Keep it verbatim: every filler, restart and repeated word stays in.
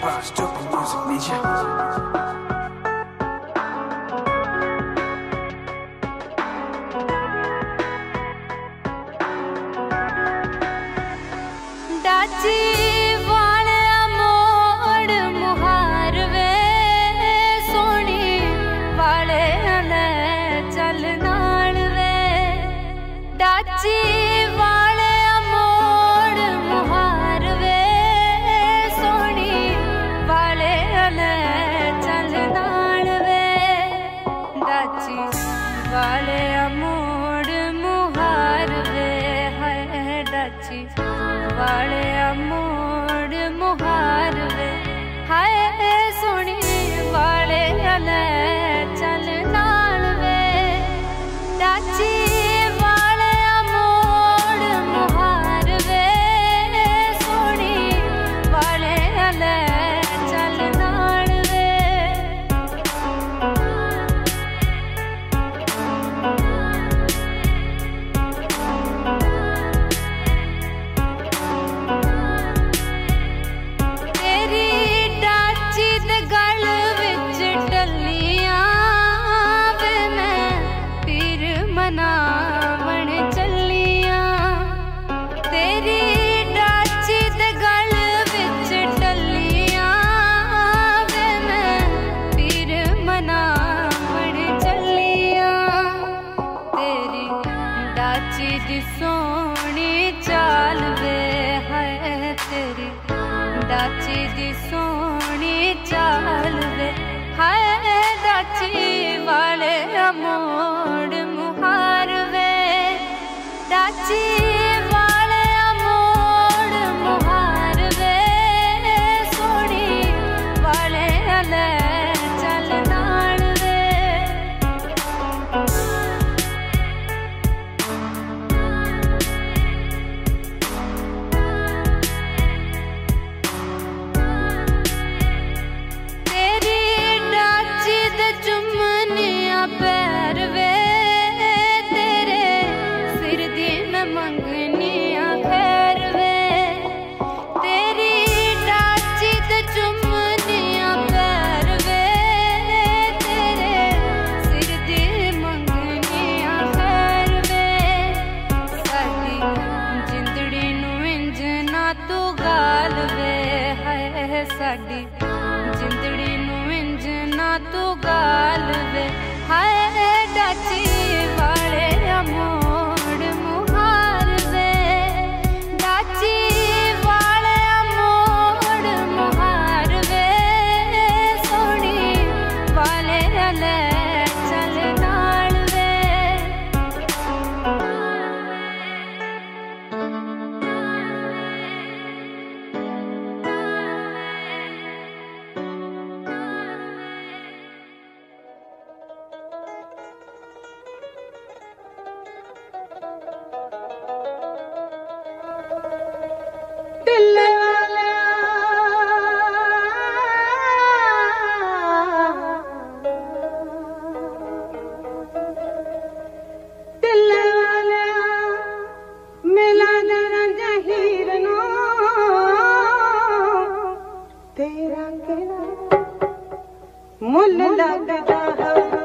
by Stupid Music Media. वाले मोड़ मुहार वे है डाची वाले मोड़ मुहार वे है सोनी वाले अले चल नाल वे डाची वाले मोड़ मुहार वे सोनी वाले अले चल नाल वे मनावण चलिया तेरी डाची दे गल विच टलिया वे मैं पीर मनावण चलिया तेरी डाची दी सोहनी चाल वे है तेरी डाची दी सोहनी चाल वे है डाची वाले मोड़ मुहार वे डाची वाले मोड़ मुहार वे सोनी वाले अले चल नाल वे तेरी डाची दे चुमनिया पैर वे मंगनिया खैर वे तेरी डाची ते चुमनिया पैर वे तेरे सिर दी मंगनिया खैर वे साडी जिंदड़ी नू इंज ना तू गाल वे है साडी जिंदड़ी नू इंज ना तू गाल वे है डाची वाले मोड़ मुहार वे डाची वाले मोड़ मुहार वे सोनी वाले अले चल नाल वे मुल लगदा है।